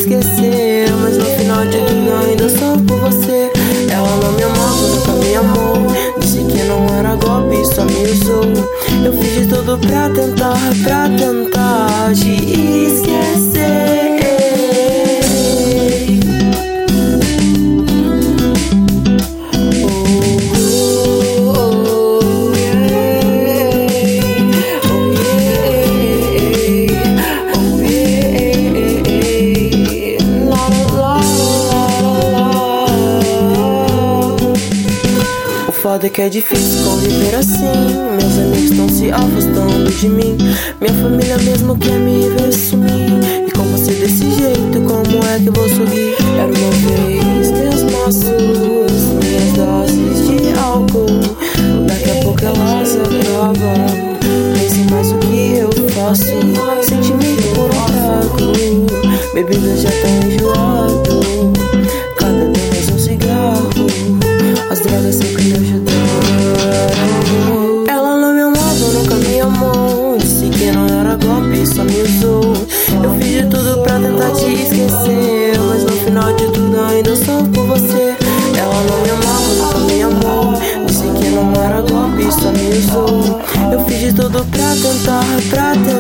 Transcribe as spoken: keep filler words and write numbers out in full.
esquecer, mas no final de tudo eu ainda sou por você. Ela não me amava, nunca me amou. Disse que não era golpe, só me usou. Eu fiz de tudo pra tentar, pra tentar te esquecer. Foda que é difícil conviver assim. Meus amigos estão se afastando de mim. Minha família mesmo quer me ver sumir. E como ser desse jeito, como é que eu vou sorrir? Era uma vez meus maços, minhas doses de álcool. Daqui a pouco elas acabam. Pense mais o que eu faço. Sentimento por um trago. Bebida já tá enjoado. Cada vez um cigarro. As drogas sempre me ajudaram. Ela não me amava, nunca me amou. Disse que não era golpe, só me usou. Eu fiz de tudo pra tentar te esquecer, mas no final de tudo eu ainda sou por você. Ela não me amava, nunca me amou. Disse que não era golpe, só me usou. Eu fiz de tudo pra tentar, pra tentar